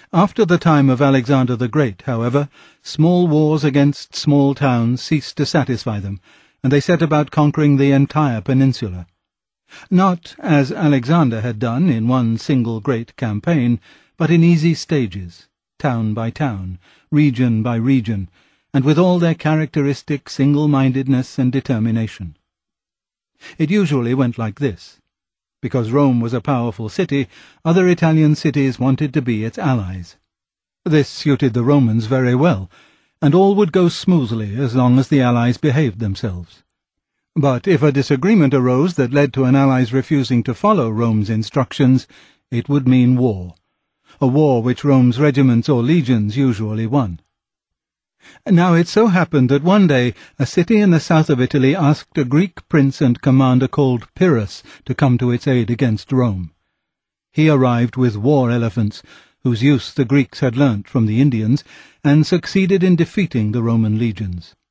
After the time of Alexander the Great, however, small wars against small towns ceased to satisfy them, and they set about conquering the entire peninsula. Not, as Alexander had done, in one single great campaign, but in easy stages, town by town, region by region, and with all their characteristic single-mindedness and determination. It usually went like this. Because Rome was a powerful city, other Italian cities wanted to be its allies. This suited the Romans very well, and all would go smoothly as long as the allies behaved themselves. But if a disagreement arose that led to an ally's refusing to follow Rome's instructions, it would mean war, a war which Rome's regiments or legions usually won. Now it so happened that one day a city in the south of Italy asked a Greek prince and commander called Pyrrhus to come to its aid against Rome. He arrived with war elephants, whose use the Greeks had learnt from the Indians, and succeeded in defeating the Roman legions.